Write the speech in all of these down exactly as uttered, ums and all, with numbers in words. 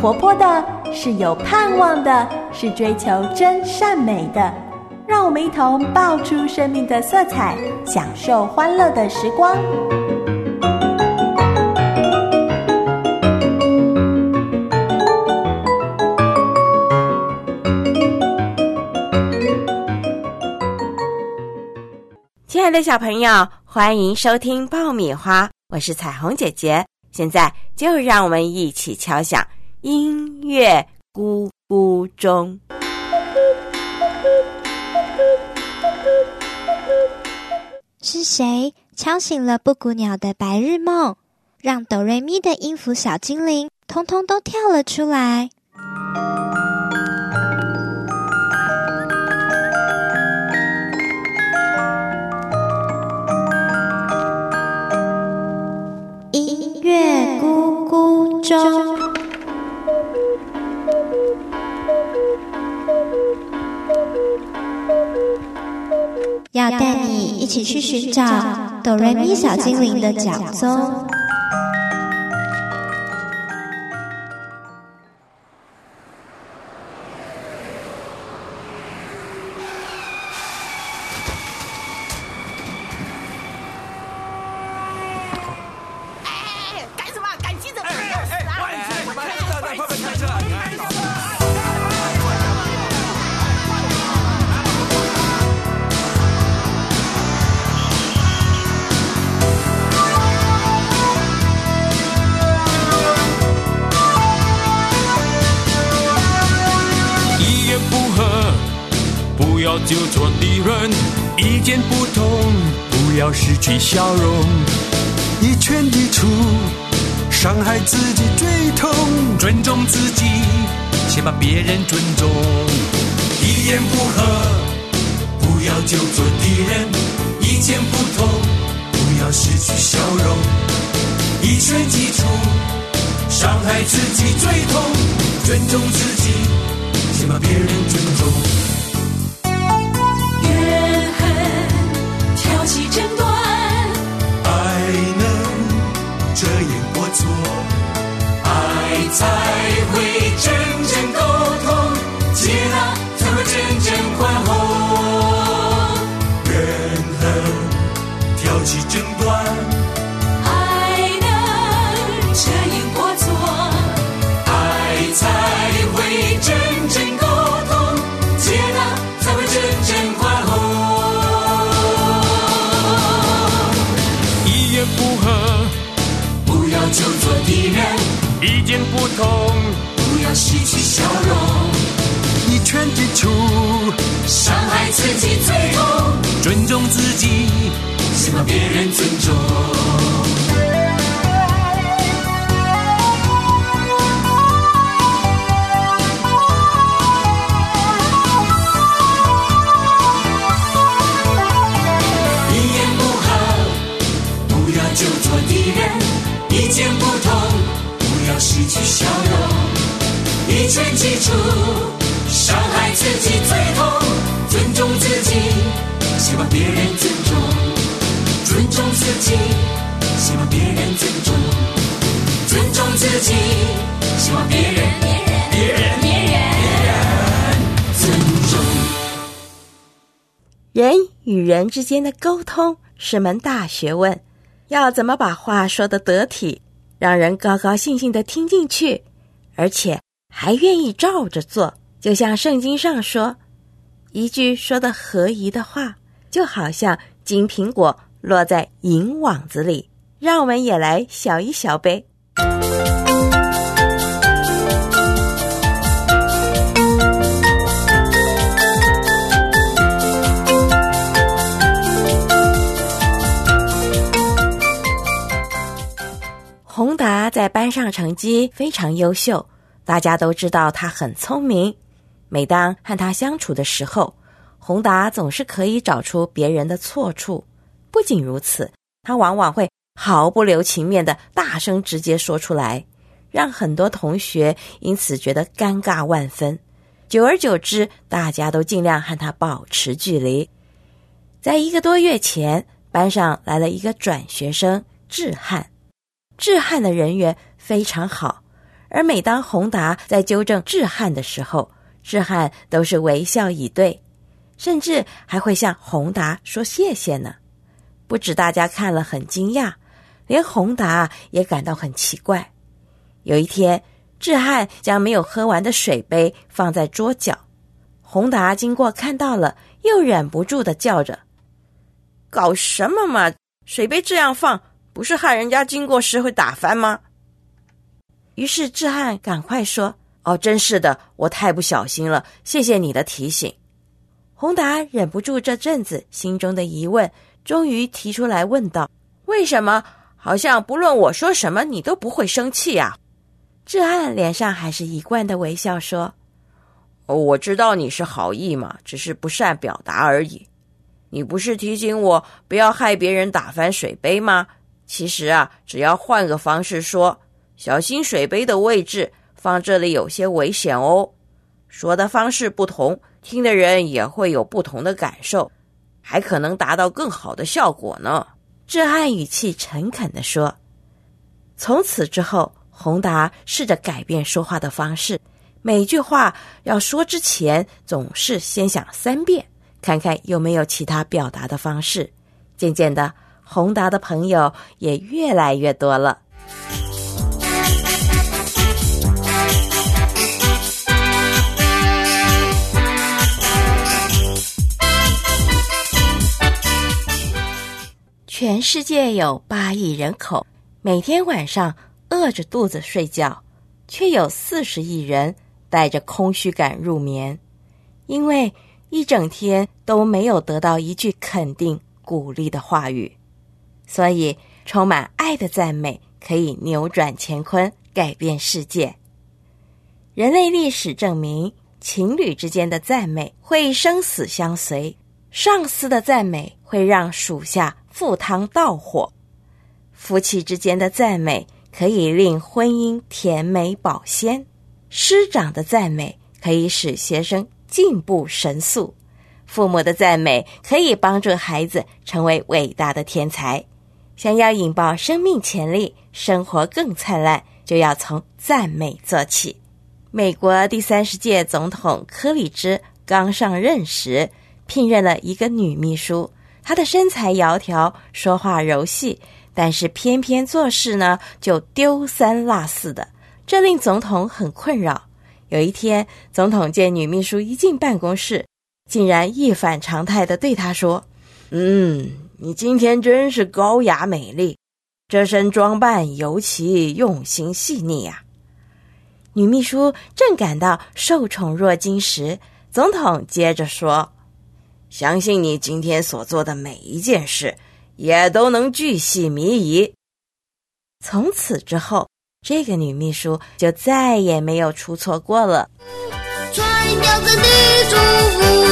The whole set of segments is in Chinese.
活泼的，是有盼望的，是追求真善美的。让我们一同爆出生命的色彩，享受欢乐的时光。 亲爱的小朋友，欢迎收听爆米花，我是彩虹姐姐。现在就让我们一起敲响音乐咕咕钟。 是谁敲醒了布谷鸟的白日梦，让哆瑞咪的音符小精灵通通都跳了出来？音乐咕咕钟。要带你一起去寻找哆瑞咪小精灵的脚踪。 就做敌人，意见不同，不要失去笑容。一拳一出，伤害自己最痛。尊重自己，先把别人尊重。一言不合，不要就做敌人。意见不同，不要失去笑容。一拳击出，伤害自己最痛。尊重自己，先把别人尊重。 挑起争端， 爱能遮掩过错， 爱才会真正沟通，接纳才会真正宽宏。 怨恨挑起争端， 爱能遮掩过错，爱才会真正沟通，接纳才会真正宽宏。就做敌人， 意见不同， 不要失去笑容。 一拳击出， 伤害自己最痛。 尊重自己， 先把别人尊重。一言不合，不要就做敌人。意见不同，不要失去笑容。一拳击出，伤害自己最痛。尊重自己，先把别人尊重。尊重自己，先把别人尊重。尊重自己，先把别人别人别人别人尊重。 人与人之间的沟通是门大学问。要怎么把话说得得体，让人高高兴兴地听进去，而且还愿意照着做。就像圣经上说，一句说得合宜的话，就好像金苹果落在银网子里。让我们也来小一小呗。宏达在班上成绩非常优秀，大家都知道他很聪明。每当和他相处的时候，宏达总是可以找出别人的错处。不仅如此，他往往会毫不留情面地大声直接说出来，让很多同学因此觉得尴尬万分。久而久之，大家都尽量和他保持距离。在一个多月前，班上来了一个转学生志汉。志汉的人缘非常好， 而每当宏达在纠正志汉的时候，志汉都是微笑以对，甚至还会向宏达说谢谢呢。不止大家看了很惊讶，连宏达也感到很奇怪。有一天，志汉将没有喝完的水杯放在桌角，宏达经过看到了，又忍不住地叫着：搞什么嘛，水杯这样放，不是害人家经过时会打翻吗？于是志汉赶快说：哦，真是的，我太不小心了，谢谢你的提醒。宏达忍不住这阵子心中的疑问，终于提出来问道：为什么好像不论我说什么你都不会生气啊？志汉脸上还是一贯的微笑说：哦，我知道你是好意嘛，只是不善表达而已。你不是提醒我不要害别人打翻水杯吗？其实啊，只要换个方式说，小心水杯的位置，放这里有些危险哦。说的方式不同，听的人也会有不同的感受，还可能达到更好的效果呢。志汉语气诚恳地说。从此之后，宏达试着改变说话的方式，每句话要说之前总是先想三遍，看看有没有其他表达的方式。渐渐的，宏达的朋友也越来越多了。全世界有八亿人口，每天晚上饿着肚子睡觉，却有四十亿人带着空虚感入眠，因为一整天都没有得到一句肯定鼓励的话语。所以充满爱的赞美可以扭转乾坤，改变世界。人类历史证明，情侣之间的赞美会生死相随，上司的赞美会让属下赴汤蹈火，夫妻之间的赞美可以令婚姻甜美保鲜，师长的赞美可以使学生进步神速，父母的赞美可以帮助孩子成为伟大的天才。想要引爆生命潜力，生活更灿烂，就要从赞美做起。美国第三十届总统柯里芝刚上任时，聘任了一个女秘书，她的身材窈窕，说话柔细，但是偏偏做事呢就丢三落四的，这令总统很困扰。有一天，总统见女秘书一进办公室，竟然一反常态地对她说：嗯，你今天真是高雅美丽，这身装扮尤其用心细腻啊。女秘书正感到受宠若惊时，总统接着说：相信你今天所做的每一件事也都能巨细靡遗。从此之后，这个女秘书就再也没有出错过了。 穿标准的祝福。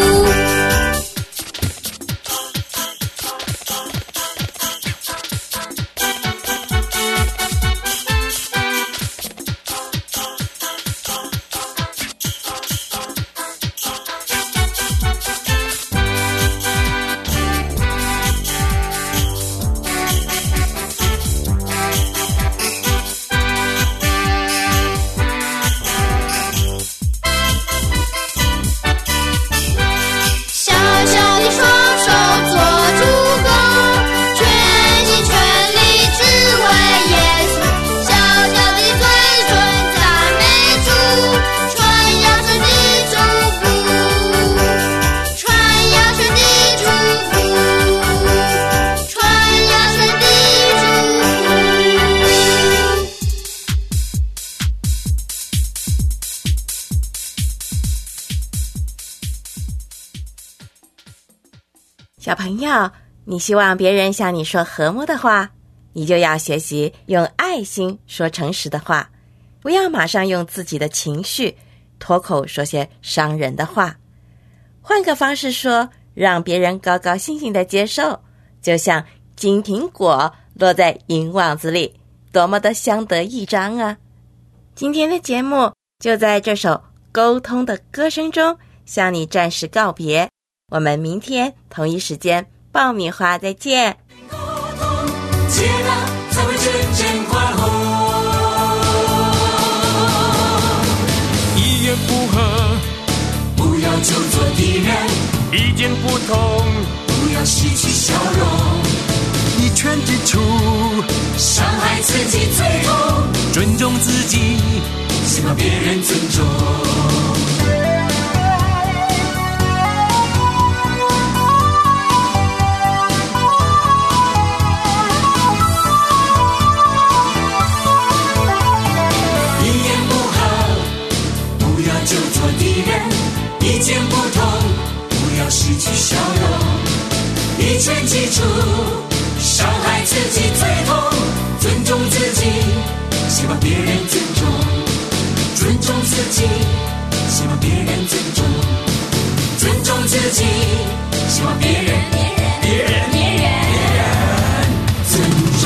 小朋友，你希望别人向你说和睦的话，你就要学习用爱心说诚实的话，不要马上用自己的情绪脱口说些伤人的话。换个方式说，让别人高高兴兴的接受，就像金苹果落在银网子里，多么的相得益彰啊！今天的节目就在这首沟通的歌声中向你暂时告别，我们明天同一时间爆米花再见。 沟通接纳才会真正快活。 痛， 不要失去笑容。 一拳击出， 伤害自己最痛， 尊重自己， 希望别人尊重。就做敌人，意见不同，不要失去笑容。一拳击出，伤害自己最痛，尊重自己，希望别人尊重。尊重自己，希望别人尊重。尊重自己，希望别人别人别人别人尊重。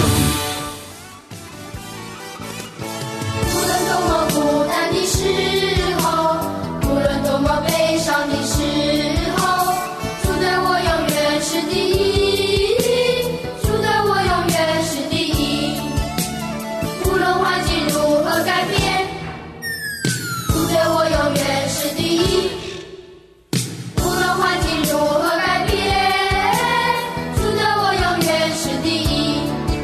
无论多么孤单的时候，无论多么悲伤的时候，主对我永远是第一，主对我永远是第一。无论环境如何改变，主对我永远是第一。无论环境如何改变，主对我永远是第一。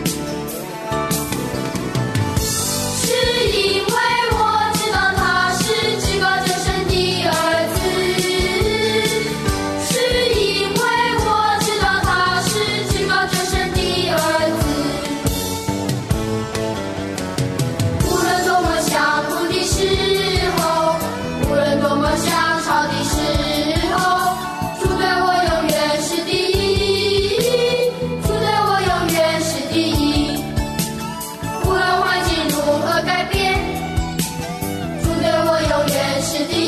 是因为我知道他是至高者神的儿子，是因为我知道他是至高者神的儿子。无论多么想哭的时候，无论多么想吵的时候，主对我永远是第一，主对我永远是第一。无论环境如何改变，主对我永远是第一。